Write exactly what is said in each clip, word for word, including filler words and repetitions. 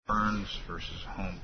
Burns versus Home.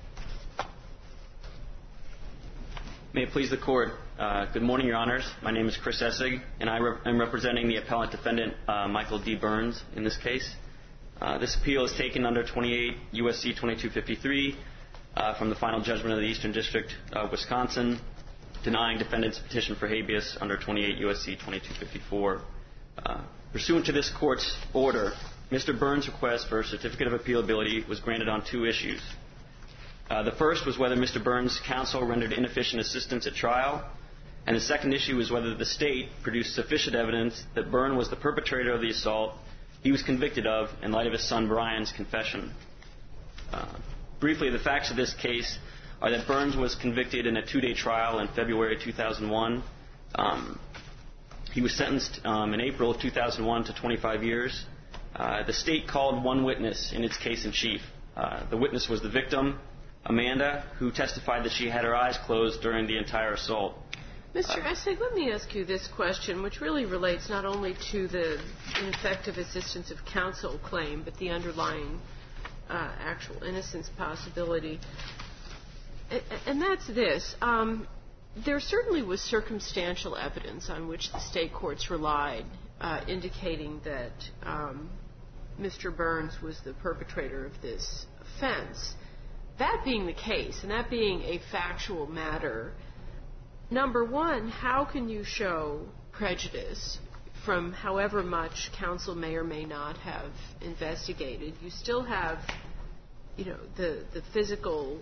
May it please the Court. Uh, good morning, Your Honors. My name is Chris Essig, and I re- am representing the appellant defendant, uh, Michael D. Burns, in this case. Uh, this appeal is taken under twenty-eight U S C twenty-two fifty-three uh, from the final judgment of the Eastern District of Wisconsin, denying defendant's petition for habeas under twenty-eight U S C twenty-two fifty-four. Uh, pursuant to this Court's order, Mister Burns' request for a certificate of appealability was granted on two issues. Uh, the first was whether Mister Burns' counsel rendered inefficient assistance at trial, and the second issue was whether the State produced sufficient evidence that Burns was the perpetrator of the assault he was convicted of in light of his son Brian's confession. Uh, briefly, the facts of this case are that Burns was convicted in a two-day trial in February two thousand one. Um, he was sentenced um, in April of two thousand one to twenty-five years. Uh, the State called one witness in its case in chief. Uh, the witness was the victim, Amanda, who testified that she had her eyes closed during the entire assault. Mister Uh, Essig, let me ask you this question, which really relates not only to the ineffective assistance of counsel claim, but the underlying uh, actual innocence possibility. And, and that's this. Um, there certainly was circumstantial evidence on which the state courts relied, uh, indicating that um, Mister Burns was the perpetrator of this offense. That being the case, and that being a factual matter, number one, how can you show prejudice from however much counsel may or may not have investigated? You still have, you know, the, the physical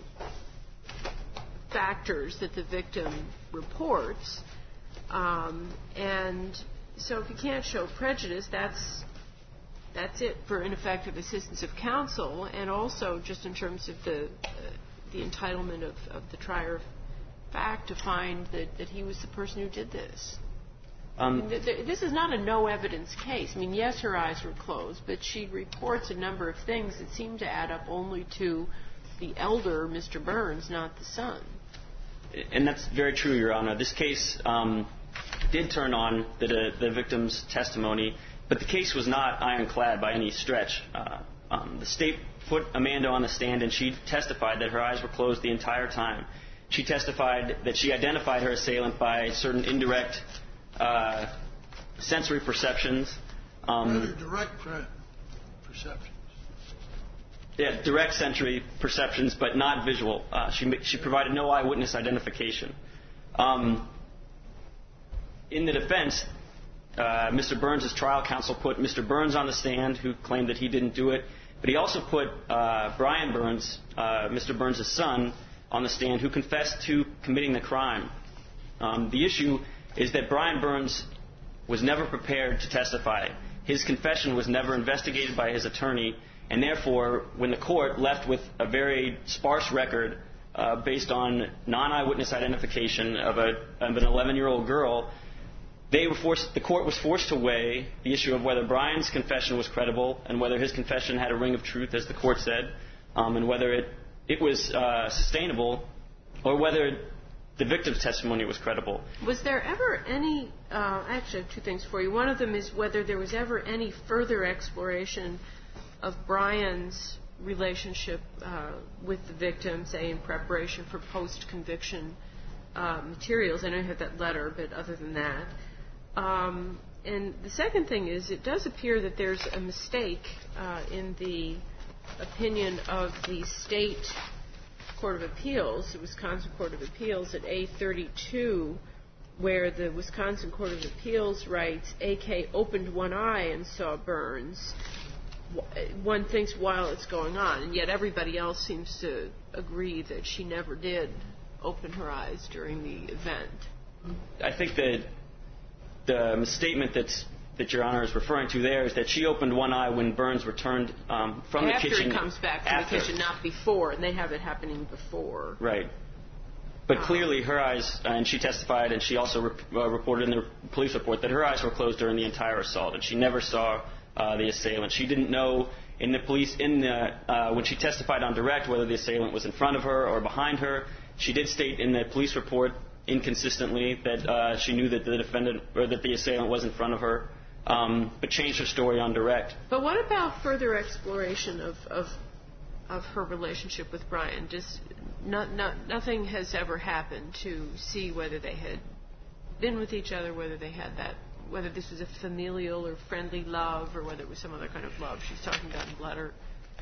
factors that the victim reports. Um, and so if you can't show prejudice, that's that's it for ineffective assistance of counsel, and also just in terms of the uh, the entitlement of, of the trier of fact to find that, that he was the person who did this. Um, I mean, th- th- this is not a no evidence case. I mean, yes, her eyes were closed, but she reports a number of things that seem to add up only to the elder, Mister Burns, not the son. And that's very true, Your Honor. This case um, did turn on the, the, the victim's testimony, but the case was not ironclad by any stretch. Uh, um, the State put Amanda on the stand, and she testified that her eyes were closed the entire time. She testified that she identified her assailant by certain indirect uh, sensory perceptions. Um, Rather direct pre- perceptions. Yeah, direct sensory perceptions, but not visual. Uh, she she provided no eyewitness identification. Um, in the defense, uh, Mister Burns' trial counsel put Mister Burns on the stand, who claimed that he didn't do it, but he also put uh, Brian Burns, uh, Mister Burns' son, on the stand, who confessed to committing the crime. Um, the issue is that Brian Burns was never prepared to testify. His confession was never investigated by his attorney, and therefore, when the court left with a very sparse record uh, based on non-eyewitness identification of, a, of an eleven-year-old girl, they were forced, the court was forced to weigh the issue of whether Brian's confession was credible and whether his confession had a ring of truth, as the court said, um, and whether it it was uh, sustainable, or whether the victim's testimony was credible. Was there ever any, uh, actually I have two things for you. One of them is whether there was ever any further exploration of Brian's relationship uh, with the victim, say in preparation for post-conviction uh, materials. I know you have that letter, but other than that. Um, and the second thing is, it does appear that there's a mistake uh, in the opinion of the State Court of Appeals, the Wisconsin Court of Appeals at A thirty-two, where the Wisconsin Court of Appeals writes, A K opened one eye and saw Burns. One thinks while it's going on, and yet everybody else seems to agree that she never did open her eyes during the event. I think that the misstatement that's that Your Honor is referring to there is that she opened one eye when Burns returned um, from after the kitchen. After he comes back from after. the kitchen, not before, and they have it happening before. Right. But um, clearly her eyes, and she testified, and she also re- uh, reported in the police report that her eyes were closed during the entire assault, and she never saw uh, the assailant. She didn't know in the police, in the, uh, when she testified on direct, whether the assailant was in front of her or behind her. She did state in the police report inconsistently that uh, she knew that the defendant, or that the assailant was in front of her. Um, but changed her story on direct. But what about further exploration of, of of her relationship with Brian? Just not, not, nothing has ever happened to see whether they had been with each other, whether they had that, whether this was a familial or friendly love, or whether it was some other kind of love she's talking about in the letter.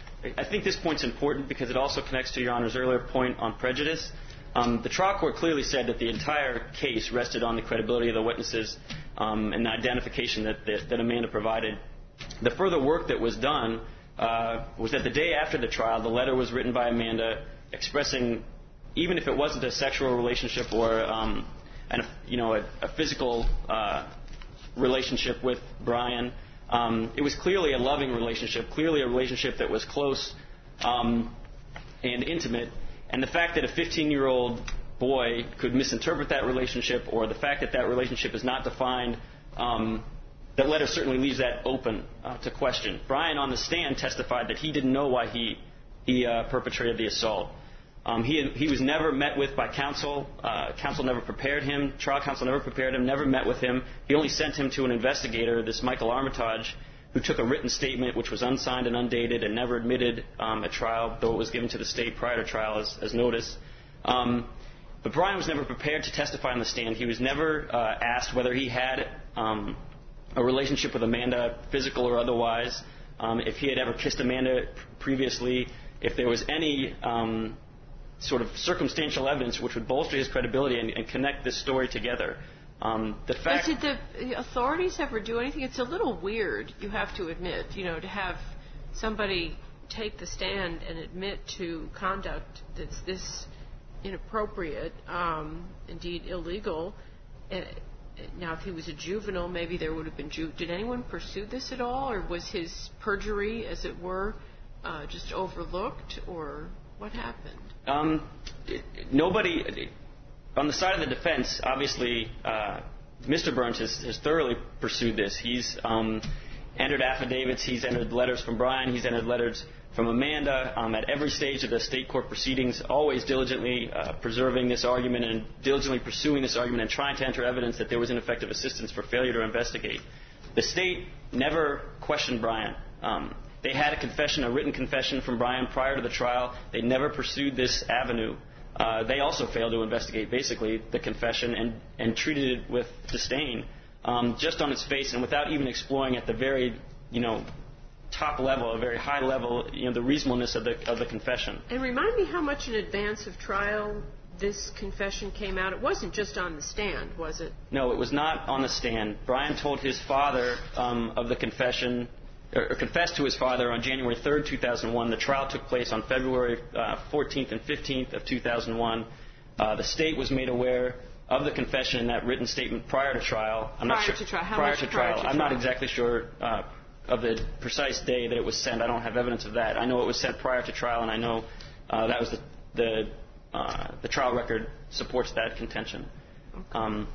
I think this point's important because it also connects to Your Honor's earlier point on prejudice. Um, the trial court clearly said that the entire case rested on the credibility of the witnesses um, and the identification that, that, that Amanda provided. The further work that was done uh, was that the day after the trial, the letter was written by Amanda expressing, even if it wasn't a sexual relationship or um, an, you know, a, a physical uh, relationship with Brian, um, it was clearly a loving relationship, clearly a relationship that was close um, and intimate. And the fact that a fifteen-year-old boy could misinterpret that relationship, or the fact that that relationship is not defined, um, that letter certainly leaves that open uh, to question. Brian, on the stand, testified that he didn't know why he he uh, perpetrated the assault. Um, he he was never met with by counsel. Uh, counsel never prepared him. Trial counsel never prepared him. Never met with him. He only sent him to an investigator, this Michael Armitage, who took a written statement which was unsigned and undated and never admitted um, at trial, though it was given to the state prior to trial as, as notice. Um, but Brian was never prepared to testify on the stand. He was never uh, asked whether he had um, a relationship with Amanda, physical or otherwise, um, if he had ever kissed Amanda previously, if there was any um, sort of circumstantial evidence which would bolster his credibility and, and connect this story together. Um, the fact but did the authorities ever do anything? It's a little weird, you have to admit, you know, to have somebody take the stand and admit to conduct that's this inappropriate, um, indeed illegal. Uh, now, if he was a juvenile, maybe there would have been... Ju- did anyone pursue this at all, or was his perjury, as it were, uh, just overlooked, or what happened? Um, it, nobody... It, On the side of the defense, obviously, uh, Mister Burns has, has thoroughly pursued this. He's um, entered affidavits. He's entered letters from Brian. He's entered letters from Amanda um, at every stage of the state court proceedings, always diligently uh, preserving this argument and diligently pursuing this argument and trying to enter evidence that there was ineffective assistance for failure to investigate. The state never questioned Brian. Um, they had a confession, a written confession from Brian prior to the trial. They never pursued this avenue. Uh, they also failed to investigate, basically, the confession and, and treated it with disdain, um, just on its face and without even exploring at the very, you know, top level, a very high level, you know, the reasonableness of the of the confession. And remind me how much in advance of trial this confession came out. It wasn't just on the stand, was it? No, it was not on the stand. Brian told his father um, of the confession, or confessed to his father on January third, two thousand one. The trial took place on February uh, fourteenth and fifteenth of two thousand one. Uh, the state was made aware of the confession in that written statement prior to trial. I'm prior not sure. To trial. How prior much to prior trial. to I'm trial? not exactly sure uh, of the precise day that it was sent. I don't have evidence of that. I know it was sent prior to trial, and I know uh, that was the the, uh, the trial record supports that contention. Okay. Um,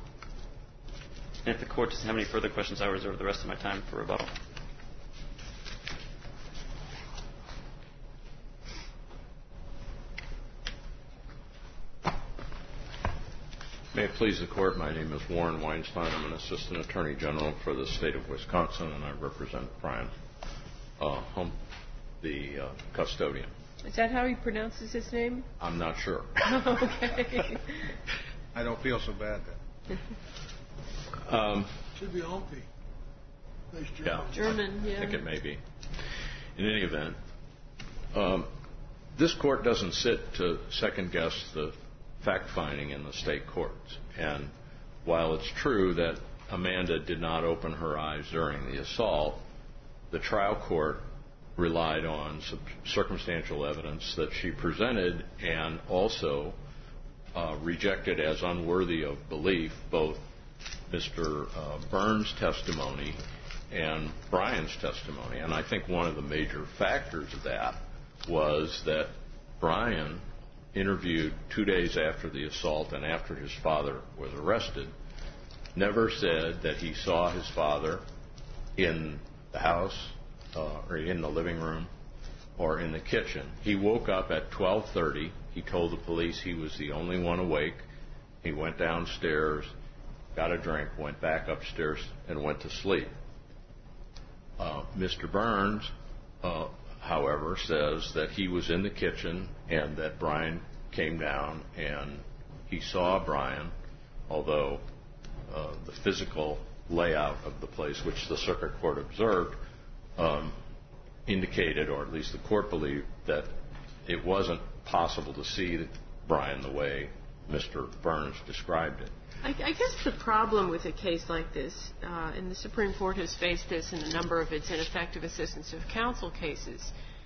and if the court doesn't have any further questions, I'll reserve the rest of my time for rebuttal. May it please the Court, my name is Warren Weinstein. I'm an Assistant Attorney General for the state of Wisconsin, and I represent Brian uh, Hump, the uh, custodian. Is that how he pronounces his name? I'm not sure. Okay. I don't feel so bad then. um, Should be Humpy. Nice German. Yeah, German, I yeah. think it may be. In any event, um, this court doesn't sit to second-guess the fact-finding in the state courts. And while it's true that Amanda did not open her eyes during the assault, the trial court relied on circumstantial evidence that she presented and also uh, rejected as unworthy of belief both Mister Uh, Burns' testimony and Brian's testimony. And I think one of the major factors of that was that Brian, interviewed two days after the assault and after his father was arrested, never said that he saw his father in the house uh, or in the living room or in the kitchen. He woke up at twelve thirty. He told the police he was the only one awake. He went downstairs, got a drink, went back upstairs, and went to sleep. Uh, Mister Burns, uh, however, says that he was in the kitchen and that Brian came down and he saw Brian, although uh, the physical layout of the place, which the circuit court observed, um, indicated, or at least the court believed, that it wasn't possible to see Brian the way Mister Burns described it. I, I guess the problem with a case like this, uh, and the Supreme Court has faced this in a number of its ineffective assistance of counsel cases,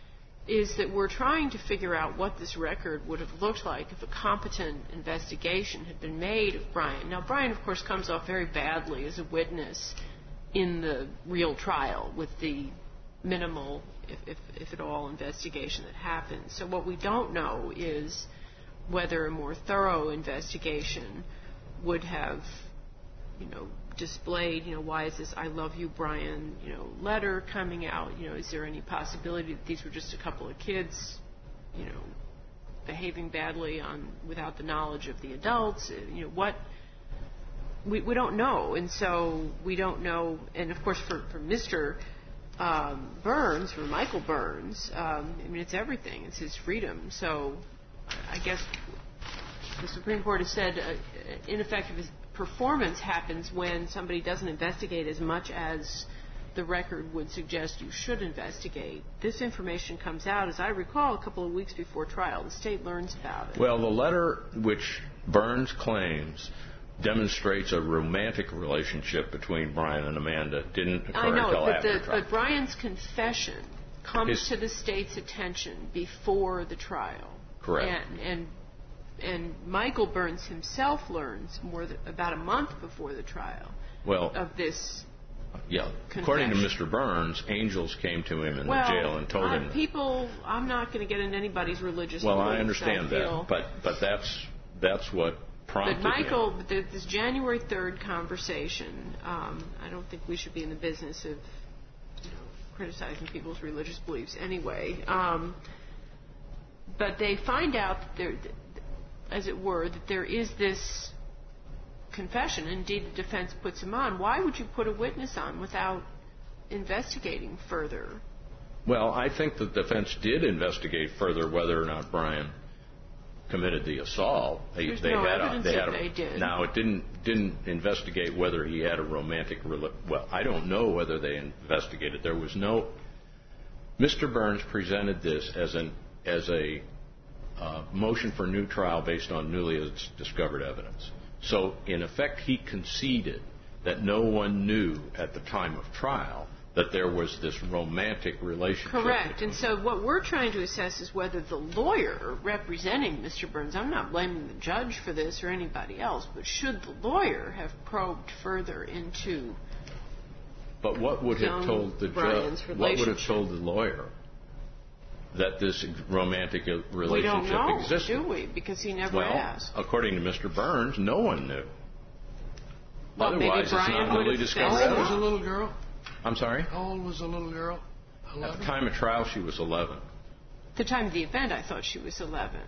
is that we're trying to figure out what this record would have looked like if a competent investigation had been made of Brian. Now, Brian, of course, comes off very badly as a witness in the real trial with the minimal, if, if, if at all, investigation that happens. So what we don't know is whether a more thorough investigation would have, you know, displayed, you know, why is this I love you, Brian, you know, letter coming out? You know, is there any possibility that these were just a couple of kids, you know, behaving badly on without the knowledge of the adults? You know, what we we don't know, and so we don't know. And of course, for for Mister Um, Burns, for Michael Burns, um, I mean, it's everything. It's his freedom. So I guess the Supreme Court has said uh, ineffective performance happens when somebody doesn't investigate as much as the record would suggest you should investigate. This information comes out, as I recall, a couple of weeks before trial. The state learns about it. Well, the letter which Burns claims demonstrates a romantic relationship between Brian and Amanda didn't occur I know, until but after the, trial. but Brian's confession comes His, to the state's attention before the trial. Correct. And, and and Michael Burns himself learns more than, about a month before the trial well, of this. Yeah. Confession. According to Mister Burns, angels came to him in well, the jail and told uh, him. People, I'm not going to get into anybody's religious. Well, beliefs, I understand I that, but but that's that's what prompted But Michael, him. the, this January third conversation, um, I don't think we should be in the business of, you know, criticizing people's religious beliefs anyway. Um, but they find out that there, as it were, that there is this confession. Indeed, the defense puts him on. Why would you put a witness on without investigating further? Well, I think the defense did investigate further whether or not Brian committed the assault. They, There's they no had evidence a, they that had a, they did. Now, it didn't didn't investigate whether he had a romantic rela- well, I don't know whether they investigated. There was no. Mister Burns presented this as an as a uh, motion for new trial based on newly discovered evidence. So, in effect, he conceded that no one knew at the time of trial that there was this romantic relationship. Correct. And so what we're trying to assess is whether the lawyer representing Mister Burns, I'm not blaming the judge for this or anybody else, but should the lawyer have probed further into But what would have told the Brian's judge? What would have told the lawyer that this romantic relationship we don't know, existed? do we? Because he never well, asked. According to Mister Burns, no one knew. Well, Otherwise, maybe it's Brian not would newly have discovered How old was evidence. the little girl? I'm sorry? How old was the little girl? At eleven? the time of trial, she was eleven. The time of the event, I thought she was eleven.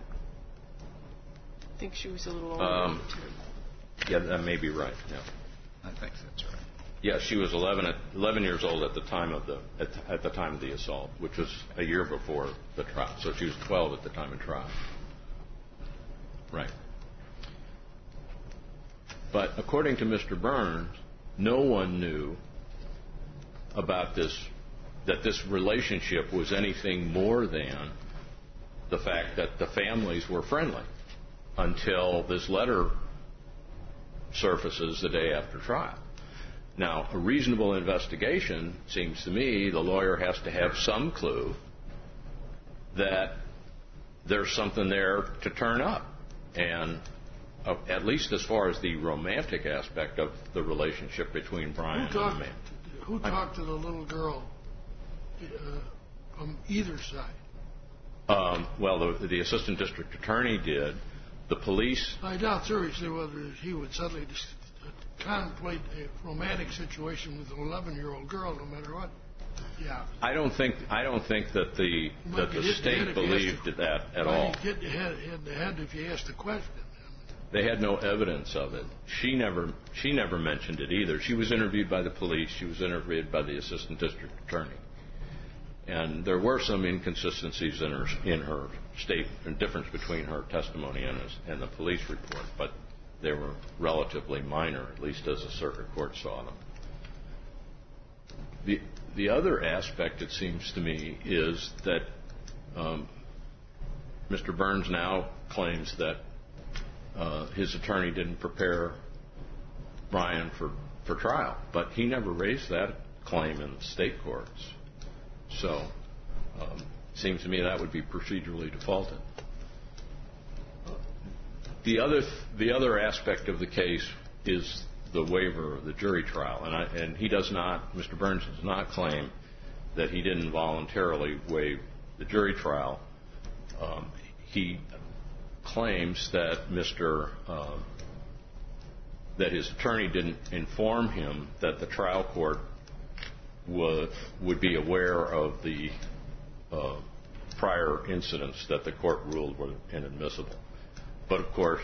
I think she was a little older Um, at the time. Yeah, that may be right. Yeah. I think that's right. Yeah, she was eleven, at, eleven years old at the time of the at, at the time of the assault, which was a year before the trial. So she was twelve at the time of trial. Right. But according to Mister Burns, no one knew about this, that this relationship was anything more than the fact that the families were friendly until this letter surfaces the day after trial. Now, a reasonable investigation, seems to me, the lawyer has to have some clue that there's something there to turn up. And uh, at least as far as the romantic aspect of the relationship between Brian Who and talked, the man. who talked to the little girl uh, from either side? Um, well, the, the assistant district attorney did. The police. I doubt seriously whether he would suddenly dis- contemplate a romantic situation with an eleven-year-old girl, no matter what. Yeah. I don't think. I don't think that the that the state believed that at all. Get head, head to head if you asked the question. They had no evidence of it. She never. She never mentioned it either. She was interviewed by the police. She was interviewed by the assistant district attorney. And there were some inconsistencies in her in her state, and difference between her testimony and, his, and the police report, but they were relatively minor, at least as the circuit court saw them. The the other aspect, it seems to me, is that um, Mister Burns now claims that uh, his attorney didn't prepare Brian for, for trial, but he never raised that claim in the state courts. So um, it seems to me that would be procedurally defaulted. The other the other aspect of the case is the waiver of the jury trial, and I, and he does not, Mister Burns does not claim that he didn't voluntarily waive the jury trial. Um, he claims that Mister Uh, that his attorney didn't inform him that the trial court would would be aware of the uh, prior incidents that the court ruled were inadmissible. But of course,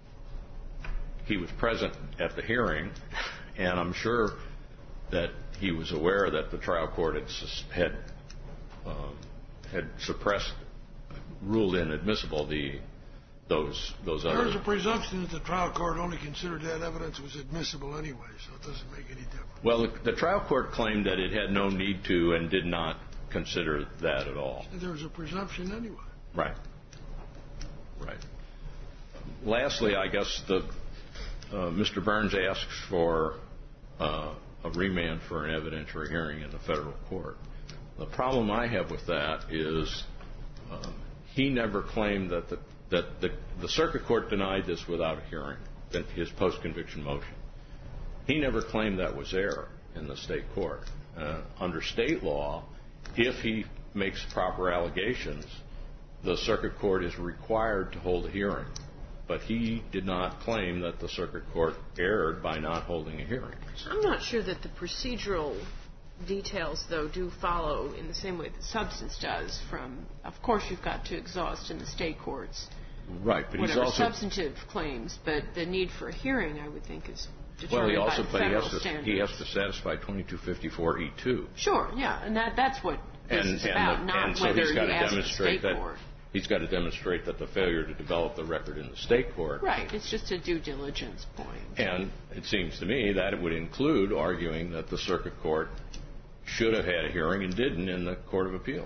he was present at the hearing, and I'm sure that he was aware that the trial court had had, um, had suppressed, ruled inadmissible the those those other. There's a presumption that the trial court only considered that evidence was admissible anyway, so it doesn't make any difference. Well, the, the trial court claimed that it had no need to and did not consider that at all. There's a presumption anyway. Right. Right. Lastly, I guess the uh, Mister Burns asks for uh, a remand for an evidentiary hearing in the federal court. The problem I have with that is uh, he never claimed that the that the, the circuit court denied this without a hearing, that his post-conviction motion. He never claimed that was error in the state court. Uh, under state law, if he makes proper allegations, the circuit court is required to hold a hearing. But he did not claim that the circuit court erred by not holding a hearing. I'm not sure that the procedural details, though, do follow in the same way that substance does from, of course, you've got to exhaust in the state courts. Right, but whatever he's also substantive claims, but the need for a hearing, I would think, is well. He determined also, by but he federal has to standards. he has to satisfy twenty-two fifty-four E two. Sure, yeah, and that that's what this And is and, about, the, not and so whether he's got he to asked the demonstrate state that court. he's got to demonstrate that the failure to develop the record in the state court. Right, it's just a due diligence point. And it seems to me that it would include arguing that the circuit court should have had a hearing and didn't in the Court of Appeals.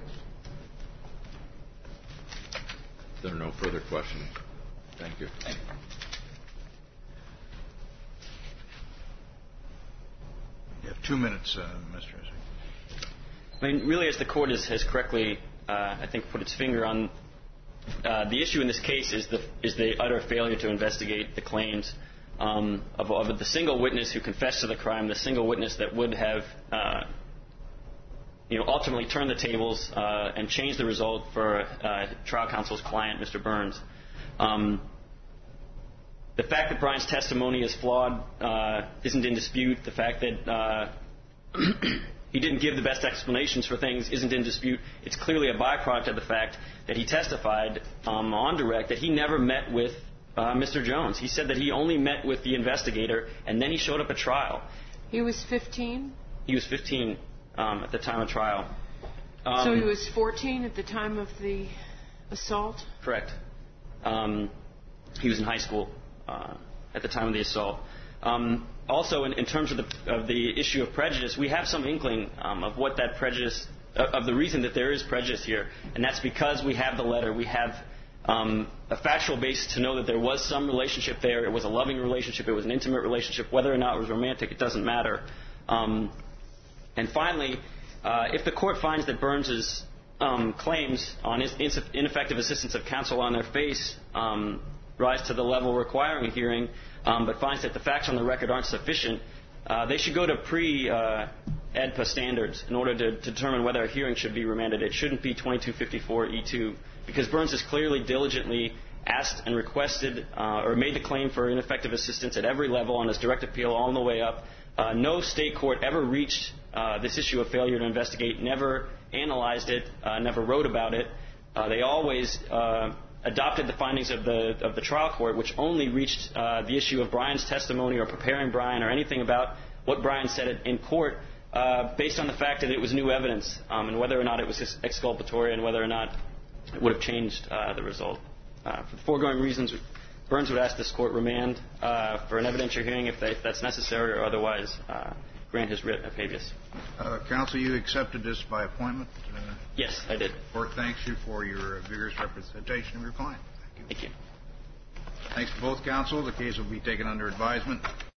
If there are no further questions. Thank you. Thank you. You have two minutes, uh, Mister Essig. I mean, really, as the court has, has correctly, uh, I think, put its finger on, uh, the issue in this case is the is the utter failure to investigate the claims um, of, of the single witness who confessed to the crime, the single witness that would have, uh, you know, ultimately turned the tables uh, and changed the result for uh, trial counsel's client, Mister Burns. Um, the fact that Brian's testimony is flawed uh, isn't in dispute. The fact that uh, he didn't give the best explanations for things isn't in dispute. It's clearly a byproduct of the fact that he testified um, on direct that he never met with uh, Mister Jones. He said that he only met with the investigator, and then he showed up at trial. He was fifteen? He was fifteen um, at the time of trial. Um, So he was fourteen at the time of the assault? Correct. Um, he was in high school uh, at the time of the assault. Um, also, in, in terms of the, of the issue of prejudice, we have some inkling um, of what that prejudice, uh, of the reason that there is prejudice here, and that's because we have the letter. We have um, a factual basis to know that there was some relationship there. It was a loving relationship. It was an intimate relationship. Whether or not it was romantic, it doesn't matter. Um, and finally, uh, if the court finds that Burns's um, claims on his ineffective assistance of counsel on their face um, rise to the level requiring a hearing, um, but finds that the facts on the record aren't sufficient, uh, they should go to pre-E D P A standards in order to, to determine whether a hearing should be remanded. It shouldn't be twenty-two fifty-four E two, because Burns has clearly diligently asked and requested uh, or made the claim for ineffective assistance at every level on his direct appeal all the way up. Uh, no state court ever reached uh, this issue of failure to investigate, never analyzed it, uh, never wrote about it. Uh, they always uh, adopted the findings of the of the trial court, which only reached uh, the issue of Brian's testimony or preparing Brian or anything about what Brian said in court uh, based on the fact that it was new evidence um, and whether or not it was exculpatory and whether or not it would have changed uh, the result. Uh, for the foregoing reasons, Burns would ask this court remand uh, for an evidentiary hearing if, they, if that's necessary, or otherwise uh, grant his writ of habeas. Uh, counsel, you accepted this by appointment? Uh, yes, I did. The court thanks you for your vigorous representation of your client. Thank you. Thank you. Thanks to both counsel. The case will be taken under advisement.